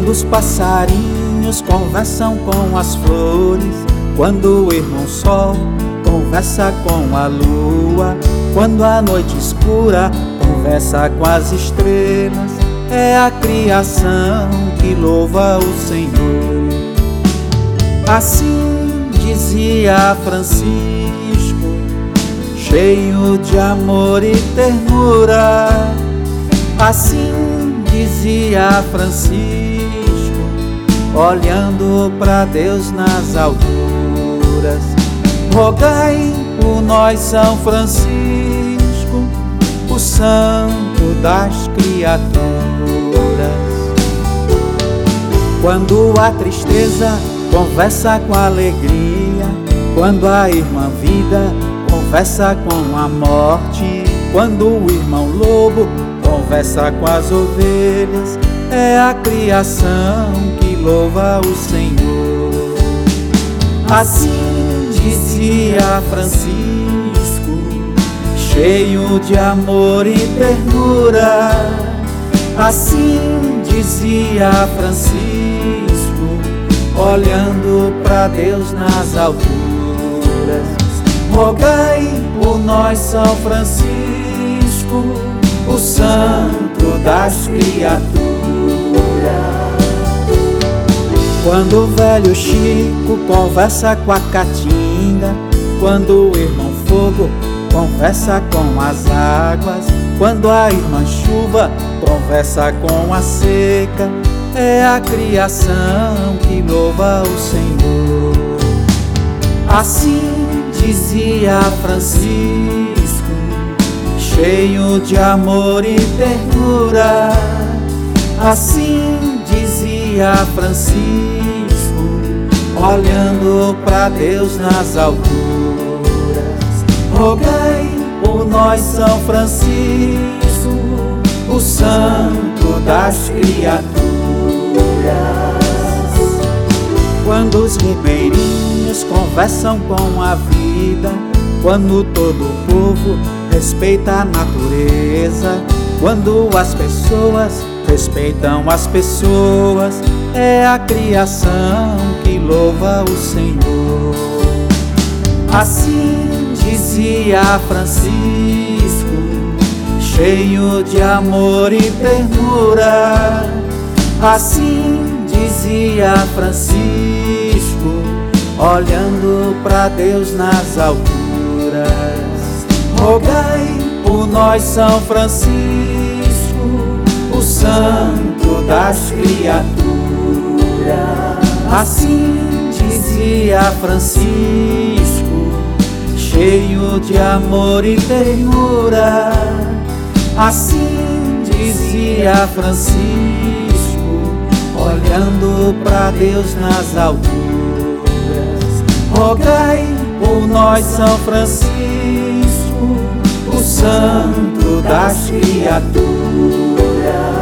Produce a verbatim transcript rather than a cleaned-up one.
Quando os passarinhos conversam com as flores, quando o irmão sol conversa com a lua, quando a noite escura conversa com as estrelas, é a criação que louva o Senhor. Assim dizia Francisco, cheio de amor e ternura. Assim dizia Francisco, olhando para Deus nas alturas. Rogai por nós, São Francisco, o santo das criaturas. Quando a tristeza conversa com a alegria, quando a irmã vida conversa com a morte, quando o irmão lobo conversa com as ovelhas, é a criação que louva o Senhor. Assim dizia Francisco, cheio de amor e ternura. Assim dizia Francisco, olhando para Deus nas alturas. Rogai por nós, São Francisco, o santo das criaturas. Quando o velho Chico conversa com a caatinga, quando o irmão fogo conversa com as águas, quando a irmã chuva conversa com a seca, é a criação que louva o Senhor. Assim dizia Francisco, cheio de amor e ternura. Assim dizia Francisco, olhando para Deus nas alturas. Rogai por nós, São Francisco, o santo das criaturas. Quando os ribeirinhos conversam com a vida, quando todo o povo respeita a natureza, quando as pessoas respeitam as pessoas, é a criação que louva o Senhor. Assim dizia Francisco, cheio de amor e ternura. Assim dizia Francisco, olhando para Deus nas alturas. Rogai por nós, São Francisco, o santo das criaturas. Assim dizia Francisco, cheio de amor e ternura. Assim dizia Francisco, olhando para Deus nas alturas. Rogai por nós, São Francisco, o santo das criaturas.